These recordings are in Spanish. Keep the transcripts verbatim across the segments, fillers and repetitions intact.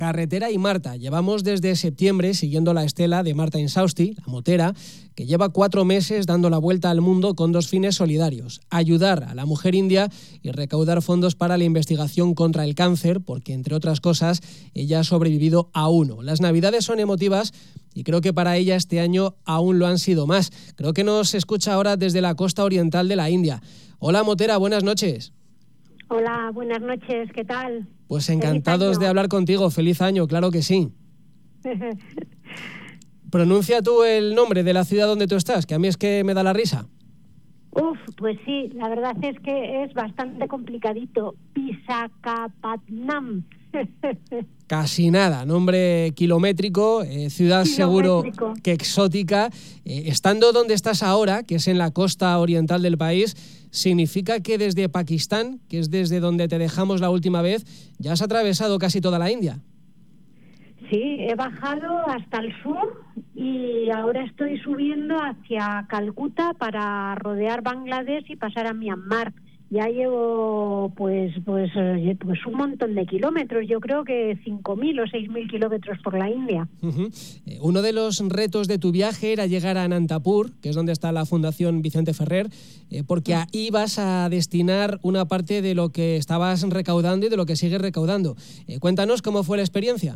Carretera y Marta. Llevamos desde septiembre siguiendo la estela de Marta Insausti, la motera, que lleva cuatro meses dando la vuelta al mundo con dos fines solidarios: ayudar a la mujer india y recaudar fondos para la investigación contra el cáncer, porque, entre otras cosas, ella ha sobrevivido a uno. Las Navidades son emotivas y creo que para ella este año aún lo han sido más. Creo que nos escucha ahora desde la costa oriental de la India. Hola, motera, buenas noches. Hola, buenas noches, ¿qué tal? Pues encantados de hablar contigo. Feliz año, claro que sí. Pronuncia tú el nombre de la ciudad donde tú estás, que a mí es que me da la risa. Uf, pues sí, la verdad es que es bastante complicadito. Visakhapatnam. Casi nada, nombre kilométrico, eh, ciudad seguro Kilométrico. que exótica. Eh, estando donde estás ahora, que es en la costa oriental del país, significa que desde Pakistán, que es desde donde te dejamos la última vez, ya has atravesado casi toda la India. Sí, he bajado hasta el sur y ahora estoy subiendo hacia Calcuta para rodear Bangladesh y pasar a Myanmar. Ya llevo pues pues pues un montón de kilómetros, yo creo que cinco mil o seis mil kilómetros por la India. Uh-huh. Eh, uno de los retos de tu viaje era llegar a Anantapur, que es donde está la Fundación Vicente Ferrer, eh, porque ahí vas a destinar una parte de lo que estabas recaudando y de lo que sigues recaudando. Eh, cuéntanos cómo fue la experiencia.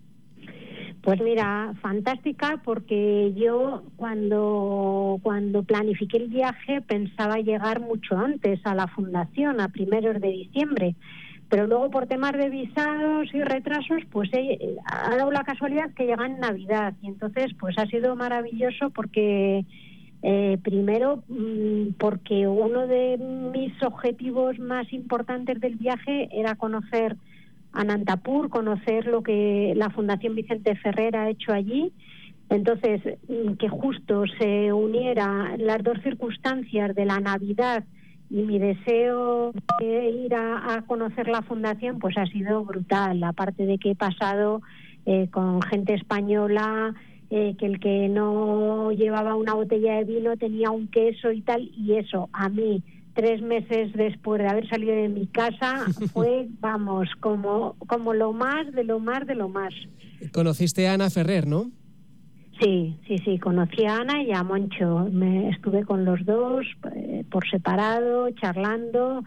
Pues mira, fantástica, porque yo cuando, cuando planifiqué el viaje pensaba llegar mucho antes a la fundación, a primeros de diciembre, pero luego por temas de visados y retrasos, pues he, ha dado la casualidad que llega en Navidad, y entonces pues ha sido maravilloso porque eh, primero porque uno de mis objetivos más importantes del viaje era conocer Anantapur, conocer lo que la Fundación Vicente Ferrer ha hecho allí. Entonces, que justo se uniera las dos circunstancias de la Navidad y mi deseo de ir a, a conocer la fundación, pues ha sido brutal. Aparte de que he pasado eh, con gente española, eh, que el que no llevaba una botella de vino tenía un queso y tal, y eso a mí, tres meses después de haber salido de mi casa, fue, vamos, como, como lo más, de lo más, de lo más. Conociste a Ana Ferrer, ¿no? Sí, sí, sí, conocí a Ana y a Moncho. Me estuve con los dos eh, por separado, charlando,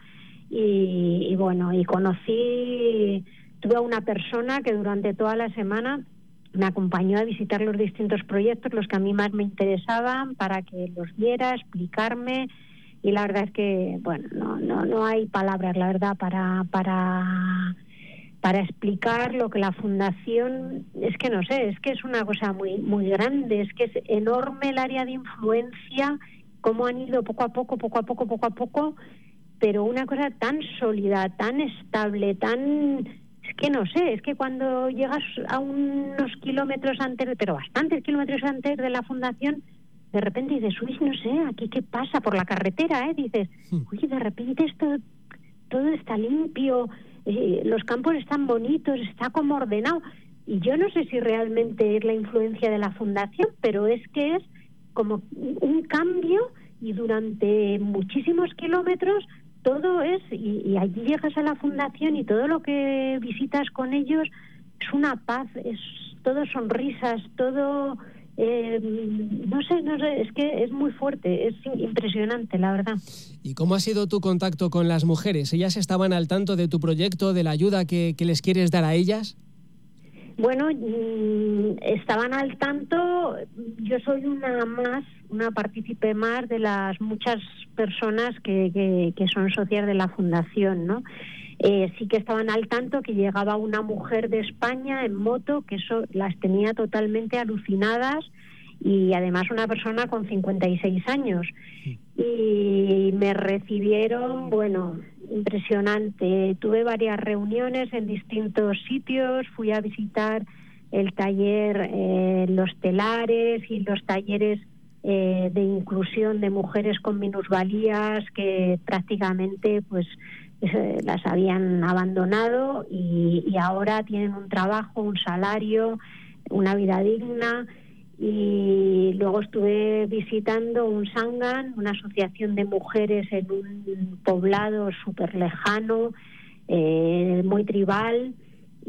y, y bueno, y conocí, tuve a una persona que durante toda la semana me acompañó a visitar los distintos proyectos, los que a mí más me interesaban, para que los viera, explicarme. Y la verdad es que, bueno, no no no hay palabras, la verdad, para para para explicar lo que la fundación, es que no sé, es que es una cosa muy muy grande, es que es enorme el área de influencia, cómo han ido poco a poco, poco a poco, poco a poco, pero una cosa tan sólida, tan estable, tan, es que no sé, es que cuando llegas a unos kilómetros antes, pero bastantes kilómetros antes de la fundación, de repente dices, uy, no sé, aquí qué pasa por la carretera, ¿eh? Dices, uy, de repente esto, todo está limpio, eh, los campos están bonitos, está como ordenado. Y yo no sé si realmente es la influencia de la fundación, pero es que es como un cambio, y durante muchísimos kilómetros todo es, y, y allí llegas a la fundación y todo lo que visitas con ellos es una paz, es todo sonrisas, todo... Eh, no sé, no sé, es que es muy fuerte, es impresionante, la verdad. ¿Y cómo ha sido tu contacto con las mujeres? ¿Ellas estaban al tanto de tu proyecto, de la ayuda que, que les quieres dar a ellas? Bueno, mmm, estaban al tanto. Yo soy una más, una partícipe más de las muchas personas que, que, que son socias de la fundación, ¿no? Eh, sí que estaban al tanto que llegaba una mujer de España en moto, que eso las tenía totalmente alucinadas, y además una persona con cincuenta y seis años. Y me recibieron, bueno, impresionante. Tuve varias reuniones en distintos sitios, fui a visitar el taller, eh, los telares y los talleres eh, de inclusión de mujeres con minusvalías que prácticamente pues eh, las habían abandonado y, y ahora tienen un trabajo, un salario, una vida digna. Y luego estuve visitando un Sanghan, una asociación de mujeres en un poblado súper lejano, eh, muy tribal,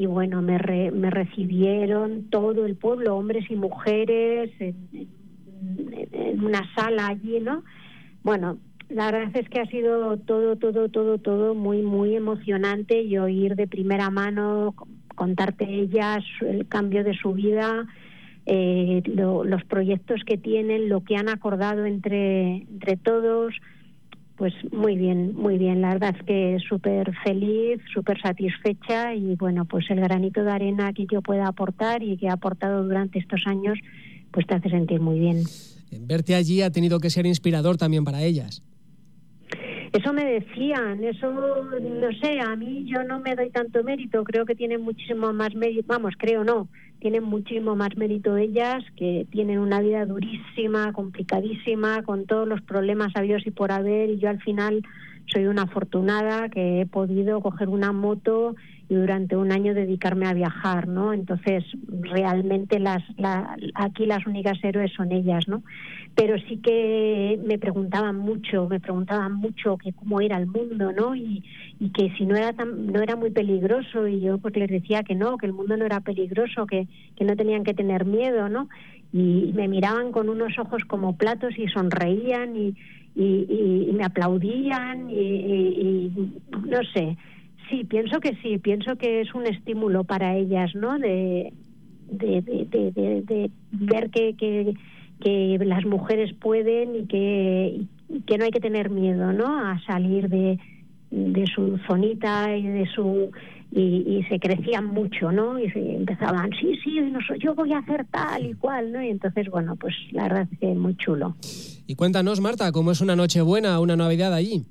y bueno, me, re, me recibieron todo el pueblo, hombres y mujeres, en, en, en una sala allí, ¿no? Bueno, la verdad es que ha sido todo, todo, todo, todo muy, muy emocionante, y oír de primera mano, contarte ellas el cambio de su vida, eh, lo, los proyectos que tienen, lo que han acordado entre, entre todos. Pues muy bien, muy bien. La verdad es que súper feliz, súper satisfecha, y bueno, pues el granito de arena que yo pueda aportar y que he aportado durante estos años, pues te hace sentir muy bien. Verte allí ha tenido que ser inspirador también para ellas. Eso me decían, eso no sé, a mí yo no me doy tanto mérito, creo que tienen muchísimo más mérito, vamos, creo no, tienen muchísimo más mérito ellas, que tienen una vida durísima, complicadísima, con todos los problemas habidos y por haber, y yo al final soy una afortunada que he podido coger una moto y durante un año dedicarme a viajar, ¿no? Entonces, realmente las la, aquí las únicas héroes son ellas, ¿no? Pero sí que me preguntaban mucho, me preguntaban mucho que cómo era el mundo, ¿no? Y, y que si no era tan, no era muy peligroso, y yo pues les decía que no, que el mundo no era peligroso, que, que no tenían que tener miedo, ¿no? Y me miraban con unos ojos como platos y sonreían y, y, y, y me aplaudían y, y, y no sé. Sí, pienso que sí, pienso que es un estímulo para ellas, ¿no? De, de, de, de, de, de ver que, que, que las mujeres pueden y que, y que no hay que tener miedo, ¿no? A salir de, de su zonita y de su y, y se crecían mucho, ¿no? Y se empezaban, sí, sí, no, yo voy a hacer tal y cual, ¿no? Y entonces, bueno, pues la verdad es que muy chulo. Y cuéntanos, Marta, ¿cómo es una Nochebuena, una Navidad allí?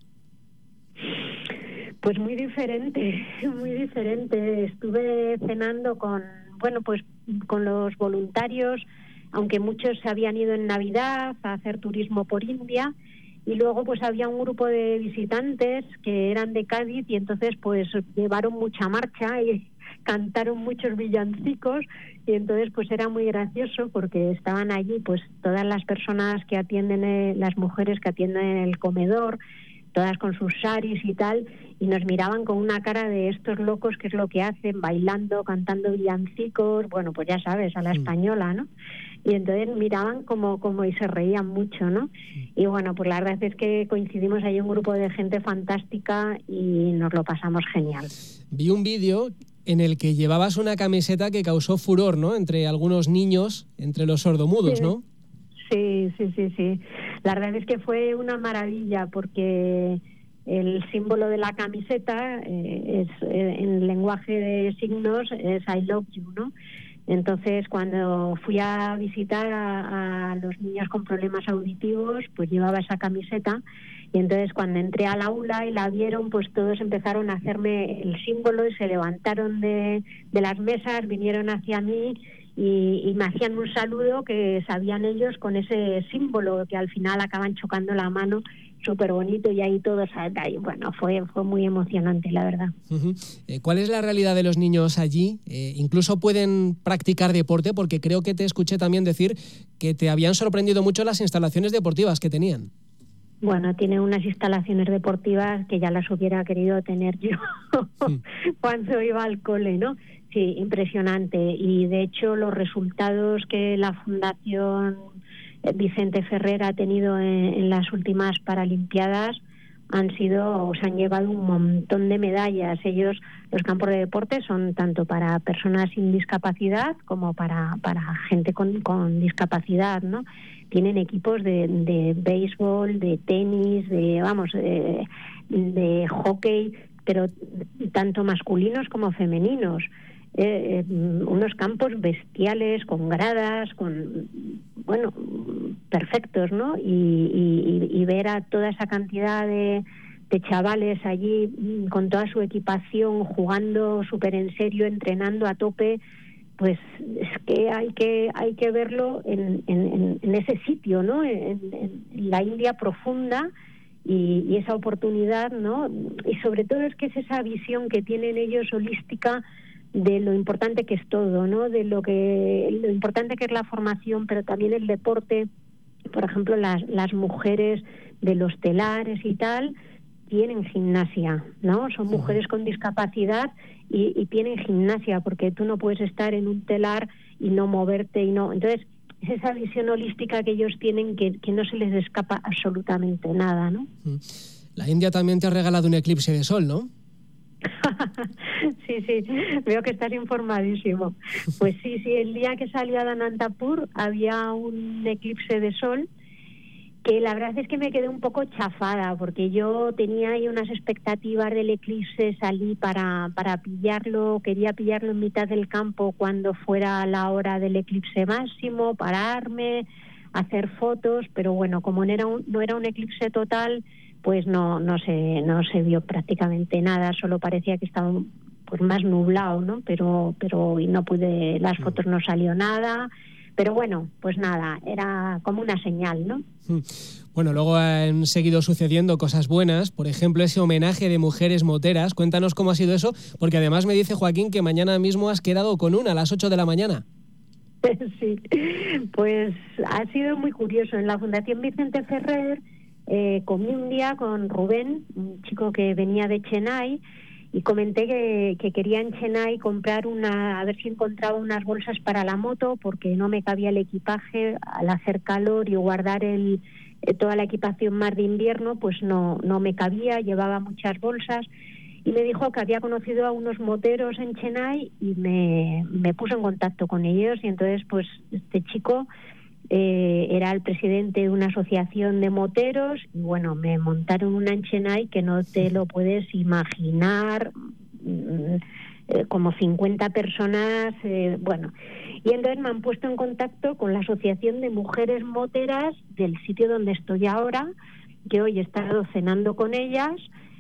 Pues muy diferente, muy diferente. Estuve cenando con, bueno, pues con los voluntarios, aunque muchos se habían ido en Navidad a hacer turismo por India, y luego pues había un grupo de visitantes que eran de Cádiz, y entonces pues llevaron mucha marcha y cantaron muchos villancicos, y entonces pues era muy gracioso porque estaban allí pues todas las personas que atienden, eh, las mujeres que atienden en el comedor, todas con sus saris y tal, y nos miraban con una cara de estos locos, ¿qué es lo que hacen? Bailando, cantando villancicos, bueno, pues ya sabes, a la española, ¿no? Y entonces miraban como, como y se reían mucho, ¿no? Y bueno, pues la verdad es que coincidimos ahí un grupo de gente fantástica y nos lo pasamos genial. Vi un vídeo en el que llevabas una camiseta que causó furor, ¿no? Entre algunos niños, entre los sordomudos, sí. ¿no? Sí, sí, sí, sí. La verdad es que fue una maravilla porque el símbolo de la camiseta eh, es eh, en lenguaje de signos es I love you, ¿no? Entonces, cuando fui a visitar a, a los niños con problemas auditivos, pues llevaba esa camiseta, y entonces cuando entré al aula y la vieron, pues todos empezaron a hacerme el símbolo y se levantaron de, de las mesas, vinieron hacia mí y, y me hacían un saludo que sabían ellos con ese símbolo, que al final acaban chocando la mano, súper bonito, y ahí todos, ahí, bueno, fue fue muy emocionante, la verdad. Uh-huh. Eh, ¿Cuál es la realidad de los niños allí? Eh, ¿Incluso pueden practicar deporte? Porque creo que te escuché también decir que te habían sorprendido mucho las instalaciones deportivas que tenían. Bueno, tiene unas instalaciones deportivas que ya las hubiera querido tener yo cuando iba al cole, ¿no? Sí, impresionante. Y de hecho los resultados que la Fundación Vicente Ferrer ha tenido en, en las últimas Paralimpiadas han sido, o se han llevado un montón de medallas. Ellos, los campos de deporte son tanto para personas sin discapacidad como para, para gente con, con discapacidad, ¿no? Tienen equipos de, de béisbol, de tenis, de, vamos, de, de hockey, pero tanto masculinos como femeninos. Eh, eh, unos campos bestiales, con gradas, con, bueno, perfectos, ¿no? Y, y, y ver a toda esa cantidad de, de chavales allí con toda su equipación, jugando súper en serio, entrenando a tope, pues es que hay que hay que verlo en, en, en ese sitio, ¿no? En, en la India profunda, y, y esa oportunidad, ¿no? Y sobre todo es que es esa visión que tienen ellos holística de lo importante que es todo, ¿no? De lo que lo importante que es la formación, pero también el deporte. Por ejemplo, las las mujeres de los telares y tal tienen gimnasia, ¿no? Son mujeres con discapacidad y, y tienen gimnasia, porque tú no puedes estar en un telar y no moverte y no. Entonces, es esa visión holística que ellos tienen que, que no se les escapa absolutamente nada, ¿no? La India también te ha regalado un eclipse de sol, ¿no? Sí, sí, veo que estás informadísimo. Pues sí, sí, el día que salió a Anantapur había un eclipse de sol, que la verdad es que me quedé un poco chafada, porque yo tenía ahí unas expectativas del eclipse, salí para, para pillarlo, quería pillarlo en mitad del campo cuando fuera la hora del eclipse máximo, pararme, hacer fotos, pero bueno, como no era un, no era un eclipse total, pues no no se no se vio prácticamente nada, solo parecía que estaba pues más nublado, ¿no? Pero pero y no pude, las fotos no salió nada, pero bueno, pues nada, era como una señal, ¿no? Bueno, luego han seguido sucediendo cosas buenas, por ejemplo, ese homenaje de mujeres moteras. Cuéntanos cómo ha sido eso, porque además me dice Joaquín que mañana mismo has quedado con una a las ocho de la mañana. Sí, pues ha sido muy curioso. En la Fundación Vicente Ferrer Eh, comí un día con Rubén, un chico que venía de Chennai, y comenté que, que quería en Chennai comprar una, a ver si encontraba unas bolsas para la moto, porque no me cabía el equipaje al hacer calor y guardar el, eh, toda la equipación más de invierno, pues no, no me cabía, llevaba muchas bolsas, y me dijo que había conocido a unos moteros en Chennai y me, me puso en contacto con ellos, y entonces pues este chico Eh, era el presidente de una asociación de moteros y bueno, me montaron una en Chennai que no te lo puedes imaginar, eh, como cincuenta personas, eh, bueno, y entonces me han puesto en contacto con la Asociación de Mujeres Moteras del sitio donde estoy ahora, que hoy he estado cenando con ellas,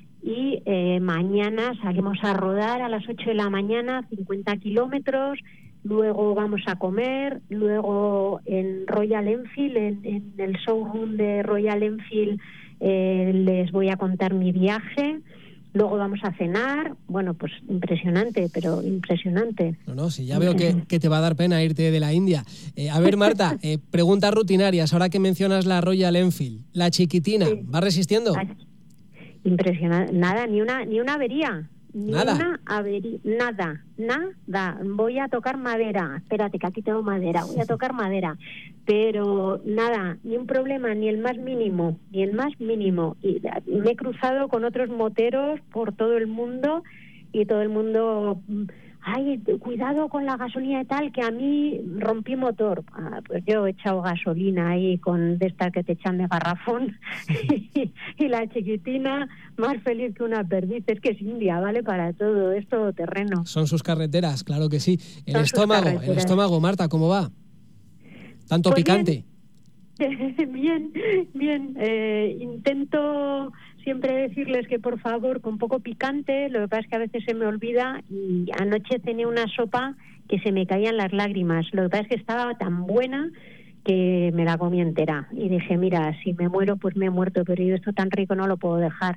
y eh, mañana salimos a rodar a las ocho de la mañana, cincuenta kilómetros. Luego vamos a comer, luego en Royal Enfield, en, en el showroom de Royal Enfield, eh, les voy a contar mi viaje, luego vamos a cenar. Bueno, pues impresionante, pero impresionante. No, no, sí, ya veo que, que te va a dar pena irte de la India. Eh, a ver, Marta, eh, preguntas rutinarias, ahora que mencionas la Royal Enfield, la chiquitina, sí. ¿Va resistiendo? Impresionante, nada, ni una, ni una avería. Ni nada. una avería, nada, nada. Voy a tocar madera. Espérate, que aquí tengo madera. Voy a tocar madera. Pero nada, ni un problema, ni el más mínimo, ni el más mínimo. Y me he cruzado con otros moteros por todo el mundo y todo el mundo, ay, cuidado con la gasolina y tal, que a mí rompí motor. Ah, pues yo he echado gasolina ahí con de esta que te echan de garrafón y, y la chiquitina más feliz que una perdiz. Es que es India, vale para todo, es todo terreno. Son sus carreteras, claro que sí. El Son estómago, el estómago, Marta, ¿cómo va? ¿Tanto pues picante? Bien, bien, bien. Eh, intento siempre decirles que por favor con poco picante, lo que pasa es que a veces se me olvida, y anoche tenía una sopa que se me caían las lágrimas. Lo que pasa es que estaba tan buena que me la comí entera y dije, mira, si me muero pues me he muerto, pero yo esto tan rico no lo puedo dejar.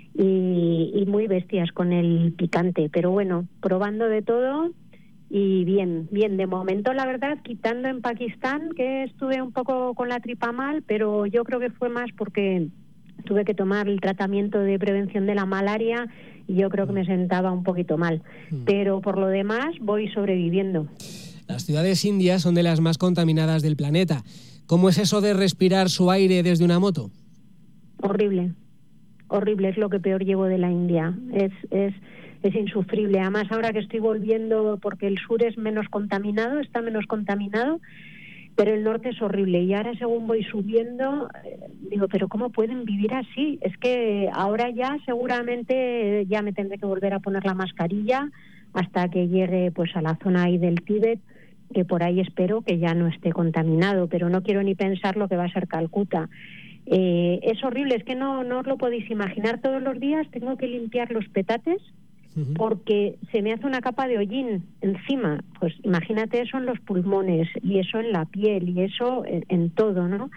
Y, y muy bestias con el picante, pero bueno, probando de todo. Y bien, bien, de momento la verdad, quitando en Pakistán, que estuve un poco con la tripa mal, pero yo creo que fue más porque tuve que tomar el tratamiento de prevención de la malaria y yo creo que me sentaba un poquito mal. Pero por lo demás voy sobreviviendo. Las ciudades indias son de las más contaminadas del planeta. ¿Cómo es eso de respirar su aire desde una moto? Horrible, horrible, es lo que peor llevo de la India. Es... es Es insufrible. Además, ahora que estoy volviendo, porque el sur es menos contaminado, está menos contaminado, pero el norte es horrible. Y ahora, según voy subiendo, eh, digo, ¿pero cómo pueden vivir así? Es que ahora ya seguramente ya me tendré que volver a poner la mascarilla hasta que llegue pues a la zona ahí del Tíbet, que por ahí espero que ya no esté contaminado, pero no quiero ni pensar lo que va a ser Calcuta. Eh, es horrible, es que no, no os lo podéis imaginar. Todos los días tengo que limpiar los petates porque se me hace una capa de hollín encima. Pues imagínate eso en los pulmones y eso en la piel y eso en, en todo, ¿no?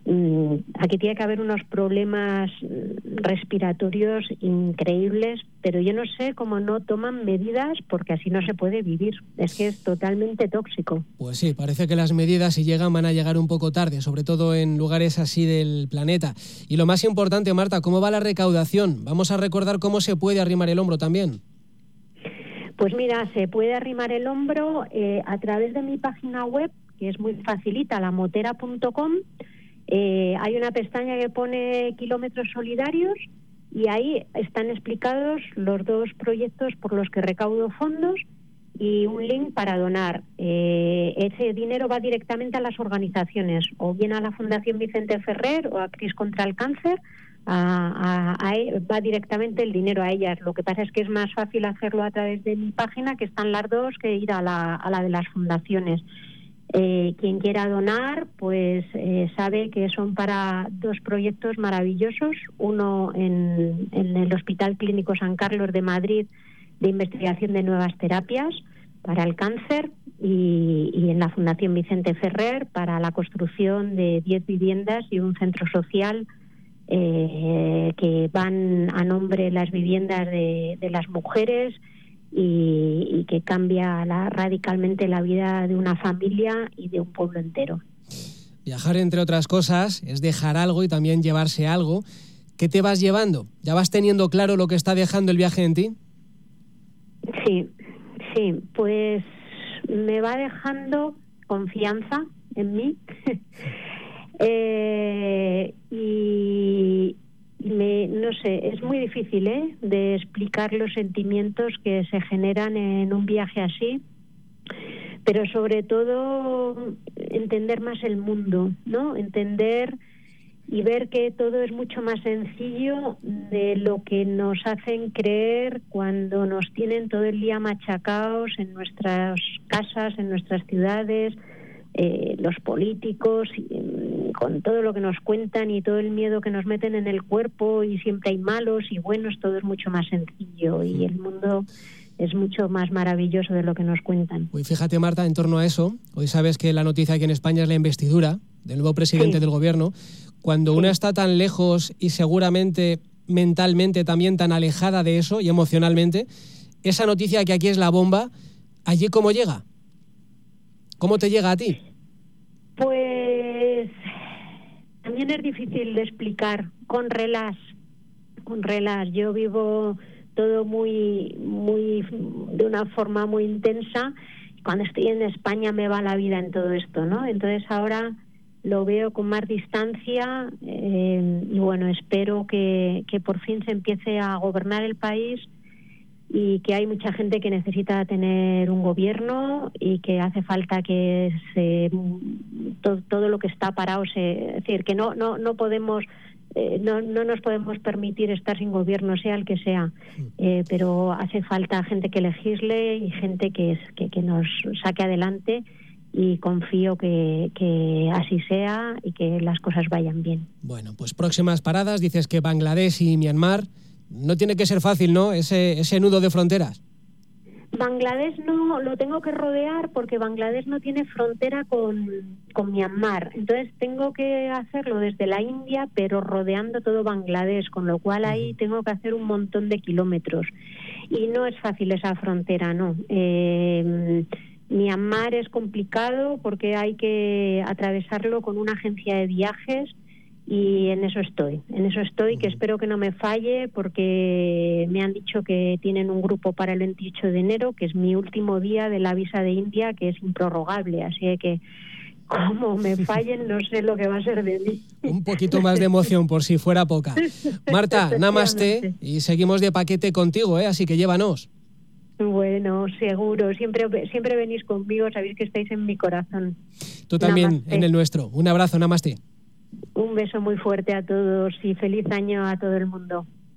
Aquí tiene que haber unos problemas respiratorios increíbles, pero yo no sé cómo no toman medidas, porque así no se puede vivir. Es que es totalmente tóxico. Pues sí, parece que las medidas, si llegan, van a llegar un poco tarde, sobre todo en lugares así del planeta. Y lo más importante, Marta, ¿cómo va la recaudación? Vamos a recordar cómo se puede arrimar el hombro también. Pues mira, se puede arrimar el hombro eh, a través de mi página web, que es muy facilita, la motera punto com. Eh, hay una pestaña que pone kilómetros solidarios y ahí están explicados los dos proyectos por los que recaudo fondos y un link para donar. Eh, ese dinero va directamente a las organizaciones, o bien a la Fundación Vicente Ferrer o a CRIS contra el Cáncer. A, a, a, va directamente el dinero a ellas. Lo que pasa es que es más fácil hacerlo a través de mi página, que están las dos, que ir a la, a la de las fundaciones. Eh, quien quiera donar, pues eh, sabe que son para dos proyectos maravillosos. Uno en, en el Hospital Clínico San Carlos de Madrid, de investigación de nuevas terapias para el cáncer, y, y en la Fundación Vicente Ferrer para la construcción de diez viviendas y un centro social eh, que van a nombre las viviendas de, de las mujeres y, y que cambia la, radicalmente la vida de una familia y de un pueblo entero. Viajar, entre otras cosas, es dejar algo y también llevarse algo. ¿Qué te vas llevando? ¿Ya vas teniendo claro lo que está dejando el viaje en ti? Sí, sí, pues me va dejando confianza en mí eh, y me, no sé, es muy difícil ¿eh? de explicar los sentimientos que se generan en un viaje así, pero sobre todo entender más el mundo, ¿no? Entender y ver que todo es mucho más sencillo de lo que nos hacen creer cuando nos tienen todo el día machacados en nuestras casas, en nuestras ciudades, eh, los políticos, y, con todo lo que nos cuentan y todo el miedo que nos meten en el cuerpo, y siempre hay malos y buenos. Todo es mucho más sencillo y el mundo es mucho más maravilloso de lo que nos cuentan. Uy, fíjate, Marta, en torno a eso, hoy sabes que la noticia aquí en España es la investidura del nuevo presidente sí. del gobierno. Cuando sí. una está tan lejos y seguramente mentalmente también tan alejada de eso y emocionalmente, esa noticia que aquí es la bomba, ¿allí cómo llega? ¿Cómo te llega a ti? Pues también es difícil de explicar, con relax, con relax. Yo vivo todo muy, muy, de una forma muy intensa. Cuando estoy en España me va la vida en todo esto, ¿no? Entonces ahora lo veo con más distancia eh, y bueno, espero que, que por fin se empiece a gobernar el país, y que hay mucha gente que necesita tener un gobierno y que hace falta que se todo, todo lo que está parado se, es decir, que no no no podemos eh, no no nos podemos permitir estar sin gobierno, sea el que sea, eh, pero hace falta gente que legisle y gente que que, que nos saque adelante, y confío que, que así sea y que las cosas vayan bien. Bueno, pues próximas paradas, dices que Bangladesh y Myanmar. No tiene que ser fácil, ¿no?, ese, ese nudo de fronteras. Bangladesh no, lo tengo que rodear porque Bangladesh no tiene frontera con, con Myanmar. Entonces tengo que hacerlo desde la India, pero rodeando todo Bangladesh, con lo cual ahí uh-huh. tengo que hacer un montón de kilómetros. Y no es fácil esa frontera, ¿no? Eh, Myanmar es complicado porque hay que atravesarlo con una agencia de viajes, y en eso estoy, en eso estoy, que espero que no me falle, porque me han dicho que tienen un grupo para el veintiocho de enero, que es mi último día de la visa de India, que es improrrogable, así que como me fallen no sé lo que va a ser de mí. Un poquito más de emoción por si fuera poca. Marta, namaste, y seguimos de paquete contigo, ¿eh? Así que llévanos. Bueno, seguro, siempre, siempre venís conmigo, sabéis que estáis en mi corazón. Tú también, Namaste. En el nuestro. Un abrazo, namaste. Un beso muy fuerte a todos y feliz año a todo el mundo.